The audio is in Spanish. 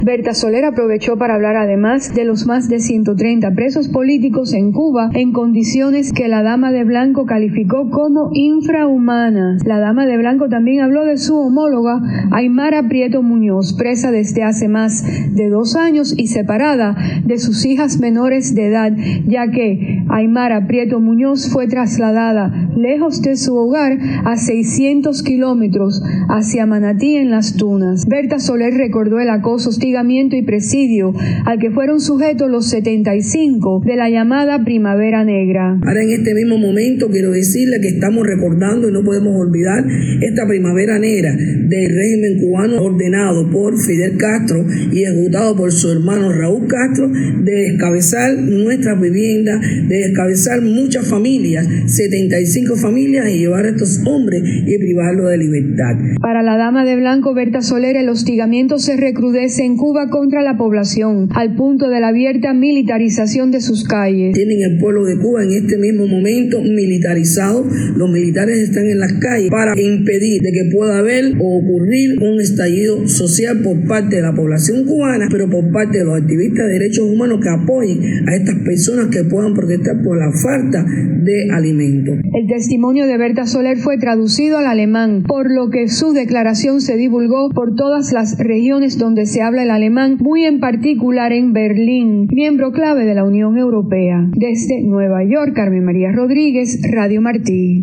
Berta Soler aprovechó para hablar además de los más de 130 presos políticos en Cuba en condiciones que la dama de blanco calificó como infrahumanas. La dama de blanco también habló de su homóloga Aymara Prieto Muñoz, presa desde hace más de 2 años y separada de sus hijas menores de edad, ya que Aymara Prieto Muñoz fue trasladada lejos de su hogar a 600 kilómetros hacia Manatí en Las Tunas. Berta Soler recordó el acoso, hostigamiento y presidio al que fueron sujetos los 75 de la llamada Primavera Negra. Ahora, en este mismo momento quiero decirle que estamos recordando y no podemos olvidar esta Primavera Negra del régimen cubano ordenado por Fidel Castro y ejecutado por su hermano Raúl Castro, de descabezar nuestras viviendas, de descabezar muchas familias, 75 familias, y llevar a estos hombres y privarlos de libertad. Para la dama de blanco Berta Soler, el hostigamiento se recrudece en Cuba contra la población, al punto de la abierta militarización de sus calles. Tienen el pueblo de Cuba en este mismo momento militarizado. Los militares están en las calles para impedir de que pueda haber o ocurrir un estallido social por parte de la población cubana, pero por parte de los activistas de derechos humanos que apoyen a estas personas que puedan protestar por la falta de alimentos. El testimonio de Berta Soler fue traducido al alemán, por lo que su declaración se divulgó por todas las regiones donde se habla el alemán, muy en particular en Berlín, miembro clave de la Unión Europea. Desde Nueva York, Carmen María Rodríguez, Radio Martí.